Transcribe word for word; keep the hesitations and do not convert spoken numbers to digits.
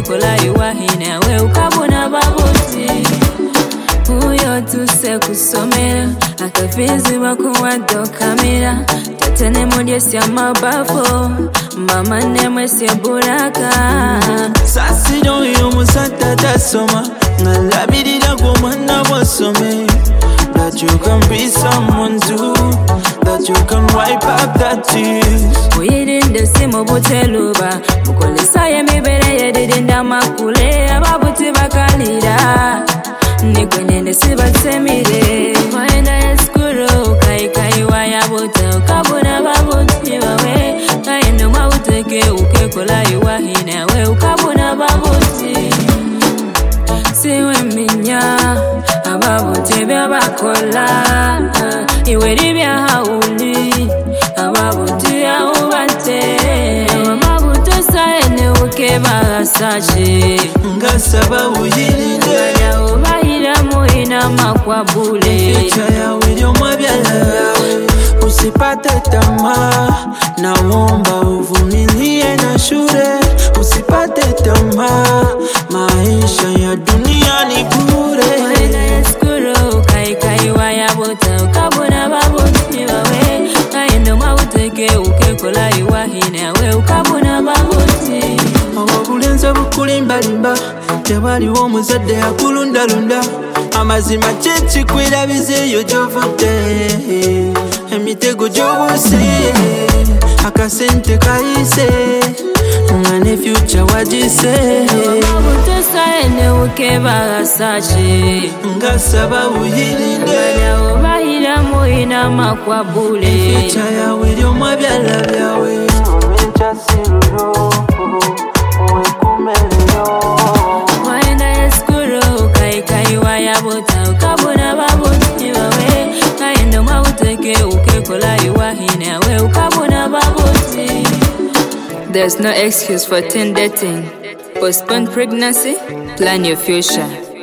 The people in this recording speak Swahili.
ukekola iwahine we ukabona babuti uyo tuse kusomera akafizi bakuwado kamera tatene mudye sya mabafo mama nemwe sya buraka sasiro yo musata tasoma ngalabirira kwa mwana wasome that you can be someone too, that you can wipe up that tears. Uyirinde simu buteluba mukolesa yemibere yedirinda makule ababuti bakalira nikwenende sibatsemire waenda eskuru kai kai wayabuta ukabona babuti bawe kaendo mabuteke ukekola iwahine we ukabona babuti siwe minya ababuti byabakola iweri byahauli ababuti ahubate ababuti saene ukeba sache ngasaba uyirinde yawo bahira muina makwabule chayawe lyo mwabyala usipate tamaa naomba uvumilie na shule usipate tamaa maisha ya dunia ni bure waenda eskuru kai kai wayabuta ukabona babuti bawe kaendo mabuteke ukekola iwahine we ukabona babuti obulenze bukulimbalimba tewaliwo omuzadde akulundalunda amazima kyekikwerabizeeyo gyovudde emitego gyobuse akasente kayise nga ne future wagise ababutosaene ukeba sache ngasaba uyirinde yawo bahira muina makwabule future yawe lyomwabyala byawe enkyasirulo waenda eskuru kai kai wayabuta ukabona babuti bawe kaendo mabuteke ukekola iwahine we ukabona babuti. There's no excuse for teen dating. Postpone pregnancy, plan your future.